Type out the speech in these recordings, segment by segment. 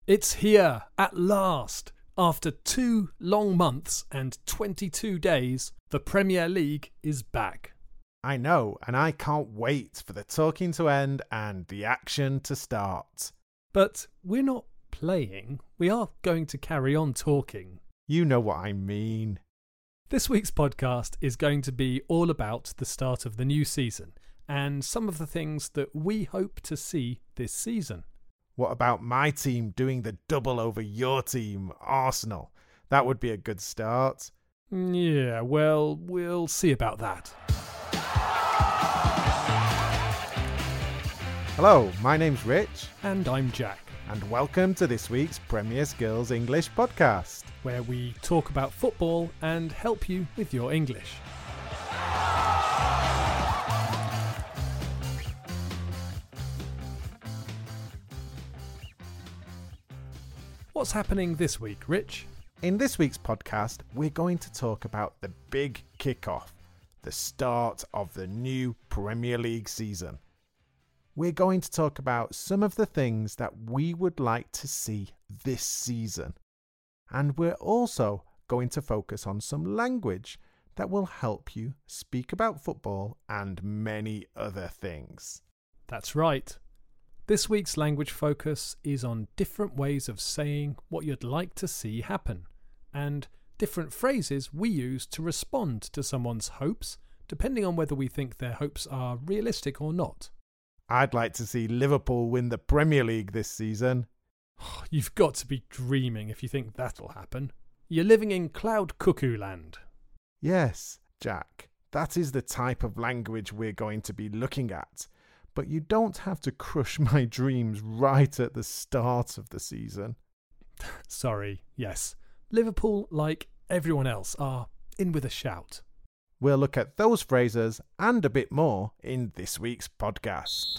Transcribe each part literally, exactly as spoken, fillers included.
It's here, at last. After two long months and twenty-two days, the Premier League is back. I know, and I can't wait for the talking to end and the action to start. But we're not playing, we are going to carry on talking. You know what I mean. This week's podcast is going to be all about the start of the new season and some of the things that we hope to see this season. What about my team doing the double over your team, Arsenal? That would be a good start. Yeah, well, we'll see about that. Hello, my name's Rich. And I'm Jack. And welcome to this week's Premier Skills English podcast, where we talk about football and help you with your English. What's happening this week, Rich? In this week's podcast, we're going to talk about the big kickoff, the start of the new Premier League season. We're going to talk about some of the things that we would like to see this season. And we're also going to focus on some language that will help you speak about football and many other things. That's right. This week's language focus is on different ways of saying what you'd like to see happen, and different phrases we use to respond to someone's hopes, depending on whether we think their hopes are realistic or not. I'd like to see Liverpool win the Premier League this season. You've got to be dreaming if you think that'll happen. You're living in cloud cuckoo land. Yes, Jack, that is the type of language we're going to be looking at. But you don't have to crush my dreams right at the start of the season. Sorry, yes. Liverpool, like everyone else, are in with a shout. We'll look at those phrases and a bit more in this week's podcast.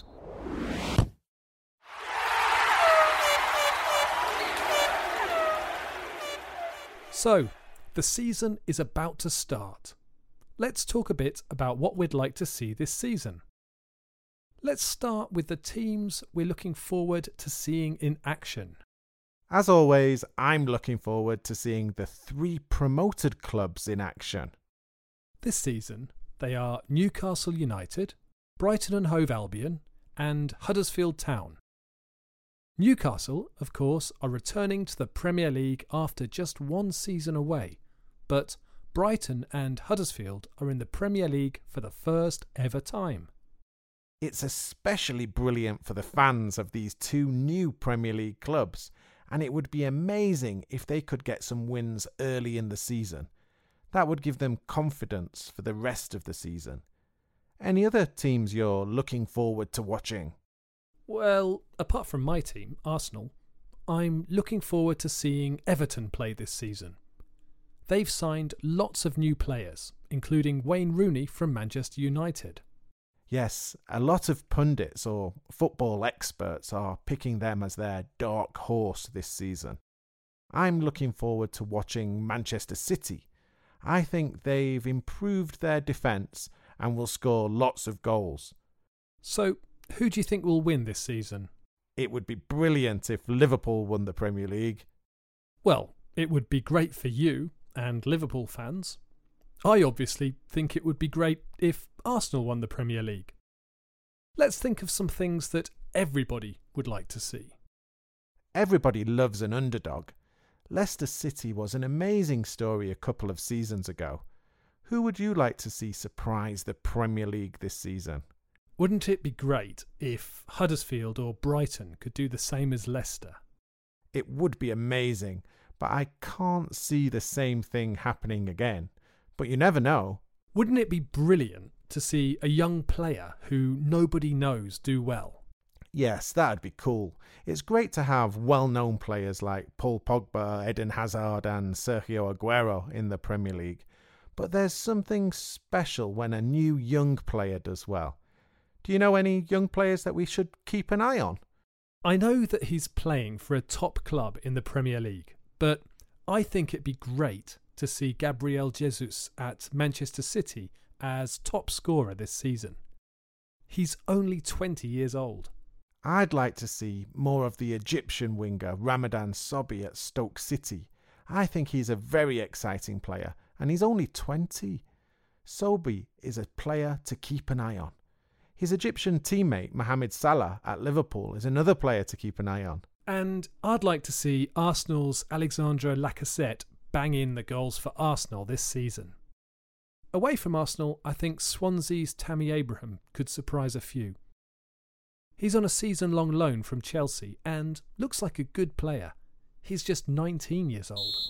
So, the season is about to start. Let's talk a bit about what we'd like to see this season. Let's start with the teams we're looking forward to seeing in action. As always, I'm looking forward to seeing the three promoted clubs in action. This season, they are Newcastle United, Brighton and Hove Albion, and Huddersfield Town. Newcastle, of course, are returning to the Premier League after just one season away, but Brighton and Huddersfield are in the Premier League for the first ever time. It's especially brilliant for the fans of these two new Premier League clubs, and it would be amazing if they could get some wins early in the season. That would give them confidence for the rest of the season. Any other teams you're looking forward to watching? Well, apart from my team, Arsenal, I'm looking forward to seeing Everton play this season. They've signed lots of new players, including Wayne Rooney from Manchester United. Yes, a lot of pundits or football experts are picking them as their dark horse this season. I'm looking forward to watching Manchester City. I think they've improved their defence and will score lots of goals. So, who do you think will win this season? It would be brilliant if Liverpool won the Premier League. Well, it would be great for you and Liverpool fans. I obviously think it would be great if Arsenal won the Premier League. Let's think of some things that everybody would like to see. Everybody loves an underdog. Leicester City was an amazing story a couple of seasons ago. Who would you like to see surprise the Premier League this season? Wouldn't it be great if Huddersfield or Brighton could do the same as Leicester? It would be amazing, but I can't see the same thing happening again. But you never know. Wouldn't it be brilliant to see a young player who nobody knows do well? Yes, that'd be cool. It's great to have well-known players like Paul Pogba, Eden Hazard and Sergio Aguero in the Premier League. But there's something special when a new young player does well. Do you know any young players that we should keep an eye on? I know that he's playing for a top club in the Premier League, but I think it'd be great to see Gabriel Jesus at Manchester City as top scorer this season. He's only twenty years old. I'd like to see more of the Egyptian winger Ramadan Sobhi at Stoke City. I think he's a very exciting player, and he's only twenty. Sobhi is a player to keep an eye on. His Egyptian teammate Mohamed Salah at Liverpool is another player to keep an eye on. And I'd like to see Arsenal's Alexandre Lacazette bang in the goals for Arsenal this season. Away from Arsenal, I think Swansea's Tammy Abraham could surprise a few. He's on a season-long loan from Chelsea and looks like a good player. He's just nineteen years old.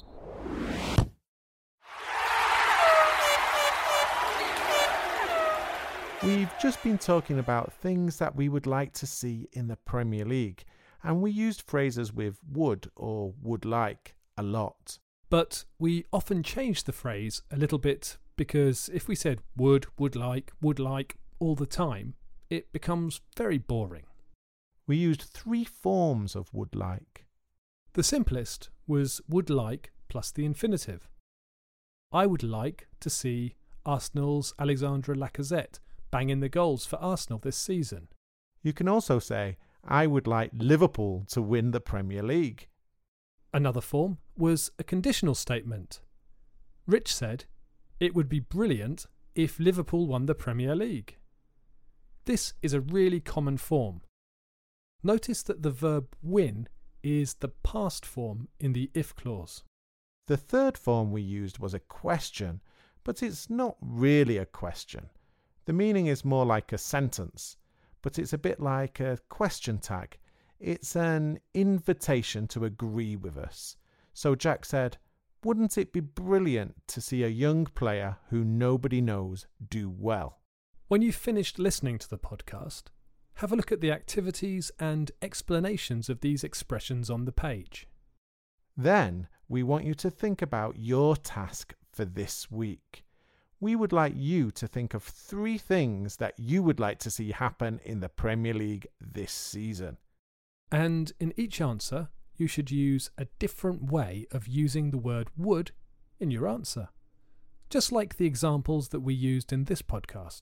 We've just been talking about things that we would like to see in the Premier League, and we used phrases with would or would like a lot. But we often change the phrase a little bit because if we said would, would like, would like all the time, it becomes very boring. We used three forms of would like. The simplest was would like plus the infinitive. I would like to see Arsenal's Alexandre Lacazette bang in the goals for Arsenal this season. You can also say, I would like Liverpool to win the Premier League. Another form was a conditional statement. Rich said, it would be brilliant if Liverpool won the Premier League. This is a really common form. Notice that the verb win is the past form in the if clause. The third form we used was a question, but it's not really a question. The meaning is more like a sentence, but it's a bit like a question tag. It's an invitation to agree with us. So Jack said, wouldn't it be brilliant to see a young player who nobody knows do well? When you've finished listening to the podcast, have a look at the activities and explanations of these expressions on the page. Then we want you to think about your task for this week. We would like you to think of three things that you would like to see happen in the Premier League this season. And in each answer, you should use a different way of using the word would in your answer, just like the examples that we used in this podcast.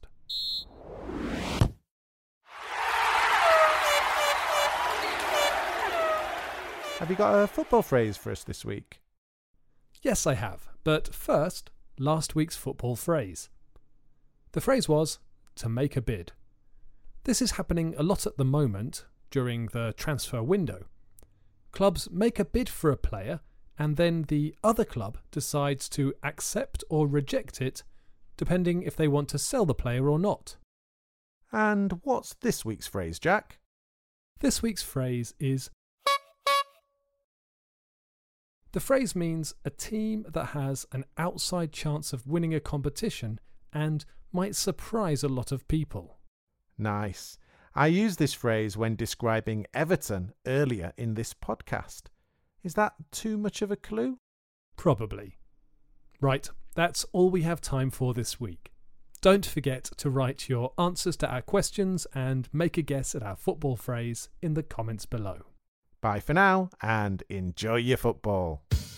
Have you got a football phrase for us this week? Yes, I have. But first, last week's football phrase. The phrase was, to make a bid. This is happening a lot at the moment during the transfer window. Clubs make a bid for a player and then the other club decides to accept or reject it depending if they want to sell the player or not. And what's this week's phrase, Jack? This week's phrase is The phrase means a team that has an outside chance of winning a competition and might surprise a lot of people. Nice. I used this phrase when describing Everton earlier in this podcast. Is that too much of a clue? Probably. Right, that's all we have time for this week. Don't forget to write your answers to our questions and make a guess at our football phrase in the comments below. Bye for now and enjoy your football.